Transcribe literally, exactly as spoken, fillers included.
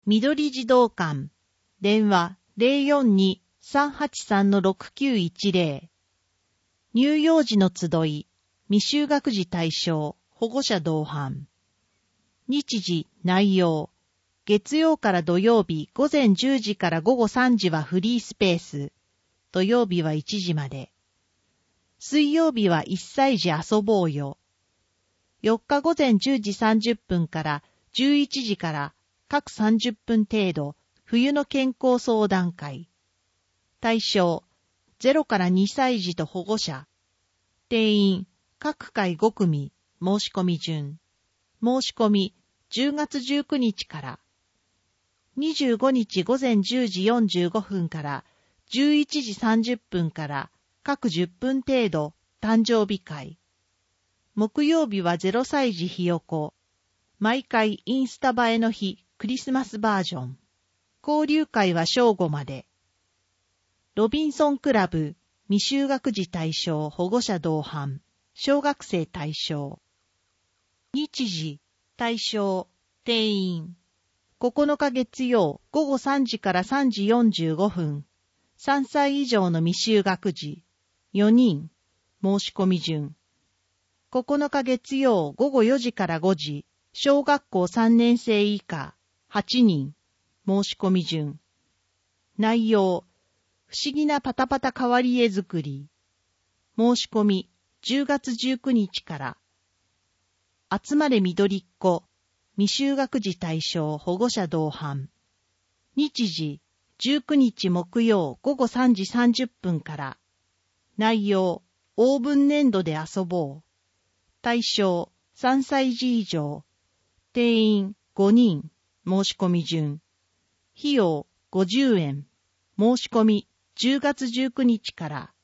緑児童館。電話 ゼロよんに さんはちさん ろくきゅういちゼロ。乳幼児の集い。未就学児対象。保護者同伴。日時、内容。月曜から土曜日午前じゅうじから午後さんじはフリースペース。土曜日はいちじまで。水曜日はいっさい児遊ぼうよ。よっか午前じゅうじさんじゅっぷんからじゅういちじから各さんじゅっぷん程度冬の健康相談会。対象ゼロからにさい児と保護者。定員各回ごくみ。申し込み順。申し込みじゅうがつじゅうくにちから。にじゅうごにち午前じゅうじよんじゅうごふんからじゅういちじさんじゅっぷんから各じゅっぷん程度誕生日会。木曜日はゼロさい児ひよこ。毎回インスタ映えの日クリスマスバージョン。交流会は正午まで。ロビンソンクラブ未就学児対象保護者同伴。小学生対象。日時対象定員ここのか月曜午後さんじからさんじよんじゅうごふん。さんさい以上の未就学児。よにん。申し込み順。ここのか月曜午後よじからごじ。小学校さんねんせい以下。はちにん。申し込み順。内容。不思議なパタパタ変わり絵作り。申し込みじゅうがつじゅうくにちから。集まれ緑っ子。未就学児対象保護者同伴。日時、じゅうくにち木曜午後さんじさんじゅっぷんから。内容、オーブン粘土で遊ぼう。対象、さんさい児以上。定員、ごにん。申し込み順。費用、ごじゅうえん。申し込み、じゅうがつじゅうくにちから。